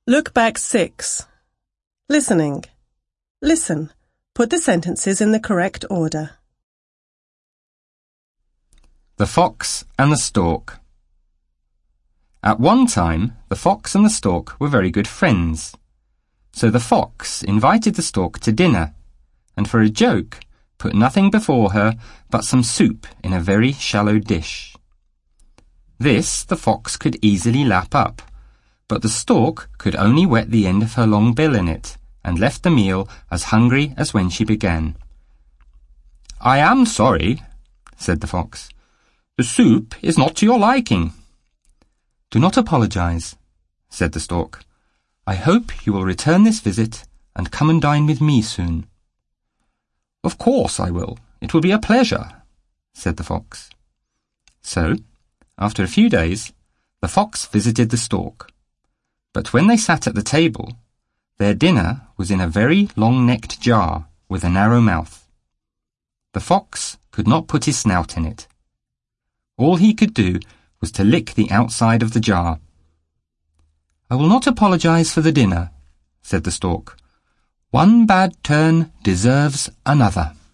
Look back 6. Listening. Listen. Put the sentences in the correct order. The Fox and the Stork. At one time, the fox and the stork were very good friends. So the fox invited the stork to dinner, and for a joke, put nothing before her but some soup in a very shallow dish. This the fox could easily lap up, but the stork could only wet the end of her long bill in it, and left the meal as hungry as when she began. "I am sorry," said the fox. "The soup is not to your liking." "Do not apologize," said the stork. "I hope you will return this visit and come and dine with me soon." "Of course I will. It will be a pleasure," said the fox. So, after a few days, the fox visited the stork. But when they sat at the table, their dinner was in a very long-necked jar with a narrow mouth. The fox could not put his snout in it. All he could do was to lick the outside of the jar. "I will not apologize for the dinner," said the stork. "One bad turn deserves another."